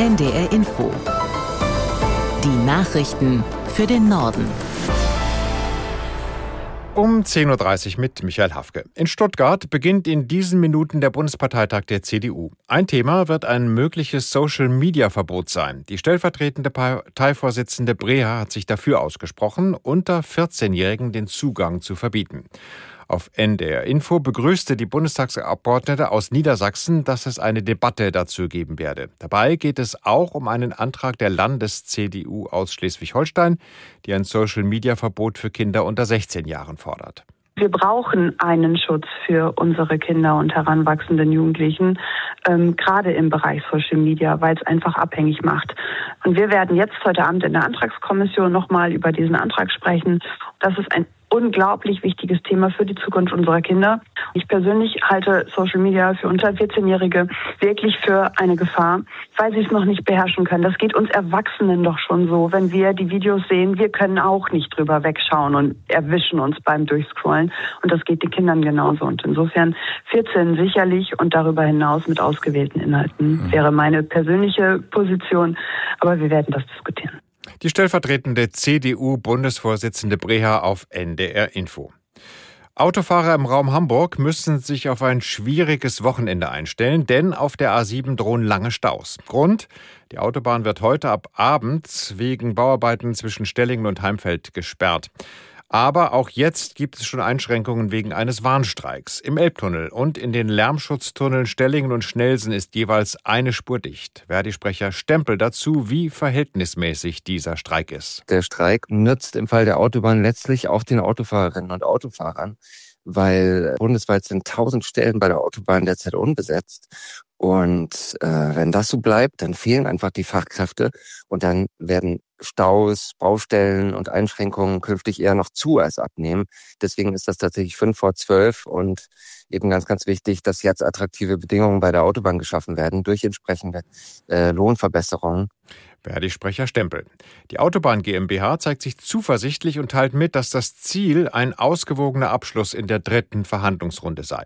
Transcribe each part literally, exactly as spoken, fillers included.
N D R Info. Die Nachrichten für den Norden. Um zehn Uhr dreißig mit Michael Hafke. In Stuttgart beginnt in diesen Minuten der Bundesparteitag der C D U. Ein Thema wird ein mögliches Social-Media-Verbot sein. Die stellvertretende Parteivorsitzende Breher hat sich dafür ausgesprochen, unter vierzehnjährigen den Zugang zu verbieten. Auf N D R Info begrüßte die Bundestagsabgeordnete aus Niedersachsen, dass es eine Debatte dazu geben werde. Dabei geht es auch um einen Antrag der Landes-C D U aus Schleswig-Holstein, die ein Social-Media-Verbot für Kinder unter sechzehn Jahren fordert. Wir brauchen einen Schutz für unsere Kinder und heranwachsenden Jugendlichen, ähm, gerade im Bereich Social Media, weil es einfach abhängig macht. Und wir werden jetzt heute Abend in der Antragskommission nochmal über diesen Antrag sprechen. Das ist ein unglaublich wichtiges Thema für die Zukunft unserer Kinder. Ich persönlich halte Social Media für unter vierzehnjährige wirklich für eine Gefahr, weil sie es noch nicht beherrschen können. Das geht uns Erwachsenen doch schon so. Wenn wir die Videos sehen, wir können auch nicht drüber wegschauen und erwischen uns beim Durchscrollen. Und das geht den Kindern genauso. Und insofern vierzehn sicherlich und darüber hinaus mit ausgewählten Inhalten mhm. wäre meine persönliche Position. Aber wir werden das diskutieren. Die stellvertretende C D U-Bundesvorsitzende Breher auf N D R Info. Autofahrer im Raum Hamburg müssen sich auf ein schwieriges Wochenende einstellen, denn auf der A sieben drohen lange Staus. Grund: Die Autobahn wird heute ab Abend wegen Bauarbeiten zwischen Stellingen und Heimfeld gesperrt. Aber auch jetzt gibt es schon Einschränkungen wegen eines Warnstreiks. Im Elbtunnel und in den Lärmschutztunneln Stellingen und Schnelsen ist jeweils eine Spur dicht. Verdi-Sprecher Stempel dazu, wie verhältnismäßig dieser Streik ist. Der Streik nützt im Fall der Autobahn letztlich auch den Autofahrerinnen und Autofahrern, weil bundesweit sind tausend Stellen bei der Autobahn derzeit unbesetzt. Und äh, wenn das so bleibt, dann fehlen einfach die Fachkräfte und dann werden Staus, Baustellen und Einschränkungen künftig eher noch zu als abnehmen. Deswegen ist das tatsächlich fünf vor zwölf und eben ganz, ganz wichtig, dass jetzt attraktive Bedingungen bei der Autobahn geschaffen werden durch entsprechende äh, Lohnverbesserungen. Verdi-Sprecher Stempel. Die Autobahn GmbH zeigt sich zuversichtlich und teilt mit, dass das Ziel ein ausgewogener Abschluss in der dritten Verhandlungsrunde sei.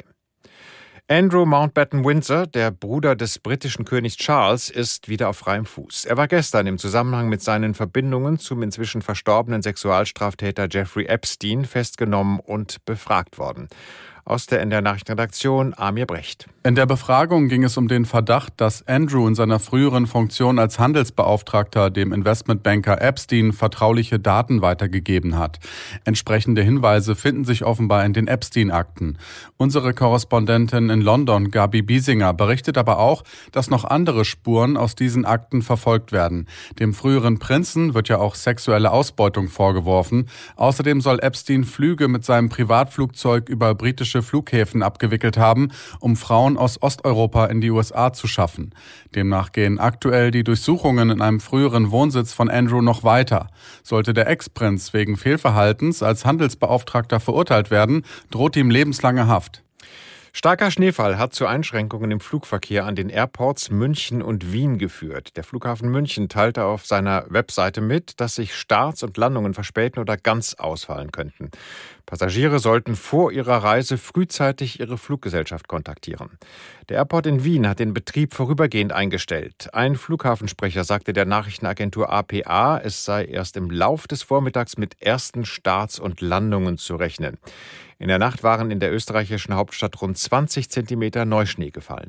Andrew Mountbatten-Windsor, der Bruder des britischen Königs Charles, ist wieder auf freiem Fuß. Er war gestern im Zusammenhang mit seinen Verbindungen zum inzwischen verstorbenen Sexualstraftäter Jeffrey Epstein festgenommen und befragt worden. Aus der N D R-Nachrichtenredaktion Amir Brecht. In der Befragung ging es um den Verdacht, dass Andrew in seiner früheren Funktion als Handelsbeauftragter dem Investmentbanker Epstein vertrauliche Daten weitergegeben hat. Entsprechende Hinweise finden sich offenbar in den Epstein-Akten. Unsere Korrespondentin in London, Gabi Biesinger, berichtet aber auch, dass noch andere Spuren aus diesen Akten verfolgt werden. Dem früheren Prinzen wird ja auch sexuelle Ausbeutung vorgeworfen. Außerdem soll Epstein Flüge mit seinem Privatflugzeug über britische Flughäfen abgewickelt haben, um Frauen aus Osteuropa in die U S A zu schaffen. Demnach gehen aktuell die Durchsuchungen in einem früheren Wohnsitz von Andrew noch weiter. Sollte der Ex-Prinz wegen Fehlverhaltens als Handelsbeauftragter verurteilt werden, droht ihm lebenslange Haft. Starker Schneefall hat zu Einschränkungen im Flugverkehr an den Airports München und Wien geführt. Der Flughafen München teilte auf seiner Webseite mit, dass sich Starts und Landungen verspäten oder ganz ausfallen könnten. Passagiere sollten vor ihrer Reise frühzeitig ihre Fluggesellschaft kontaktieren. Der Airport in Wien hat den Betrieb vorübergehend eingestellt. Ein Flughafensprecher sagte der Nachrichtenagentur A P A, es sei erst im Lauf des Vormittags mit ersten Starts und Landungen zu rechnen. In der Nacht waren in der österreichischen Hauptstadt rund zwanzig Zentimeter Neuschnee gefallen.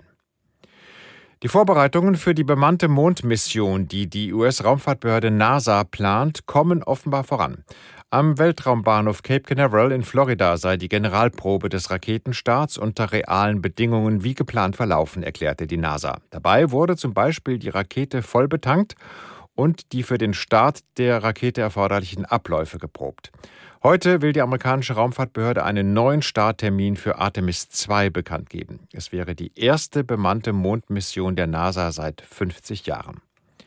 Die Vorbereitungen für die bemannte Mondmission, die die U S-Raumfahrtbehörde NASA plant, kommen offenbar voran. Am Weltraumbahnhof Cape Canaveral in Florida sei die Generalprobe des Raketenstarts unter realen Bedingungen wie geplant verlaufen, erklärte die NASA. Dabei wurde zum Beispiel die Rakete voll betankt und die für den Start der Rakete erforderlichen Abläufe geprobt. Heute will die amerikanische Raumfahrtbehörde einen neuen Starttermin für Artemis zwei bekannt geben. Es wäre die erste bemannte Mondmission der NASA seit fünfzig Jahren.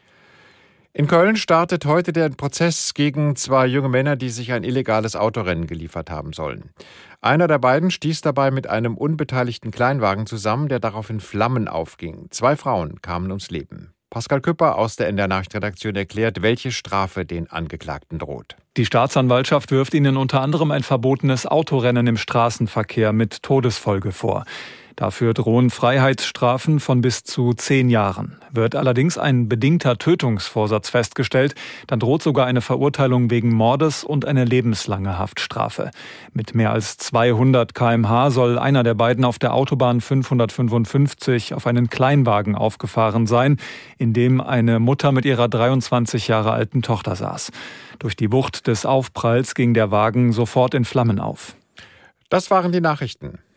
In Köln startet heute der Prozess gegen zwei junge Männer, die sich ein illegales Autorennen geliefert haben sollen. Einer der beiden stieß dabei mit einem unbeteiligten Kleinwagen zusammen, der darauf in Flammen aufging. Zwei Frauen kamen ums Leben. Pascal Küpper aus der N D R-Nachrichtenredaktion erklärt, welche Strafe den Angeklagten droht. Die Staatsanwaltschaft wirft ihnen unter anderem ein verbotenes Autorennen im Straßenverkehr mit Todesfolge vor. Dafür drohen Freiheitsstrafen von bis zu zehn Jahren. Wird allerdings ein bedingter Tötungsvorsatz festgestellt, dann droht sogar eine Verurteilung wegen Mordes und eine lebenslange Haftstrafe. Mit mehr als zweihundert Kilometer pro Stunde soll einer der beiden auf der Autobahn fünfhundertfünfundfünfzig auf einen Kleinwagen aufgefahren sein, in dem eine Mutter mit ihrer dreiundzwanzig Jahre alten Tochter saß. Durch die Wucht des Aufpralls ging der Wagen sofort in Flammen auf. Das waren die Nachrichten.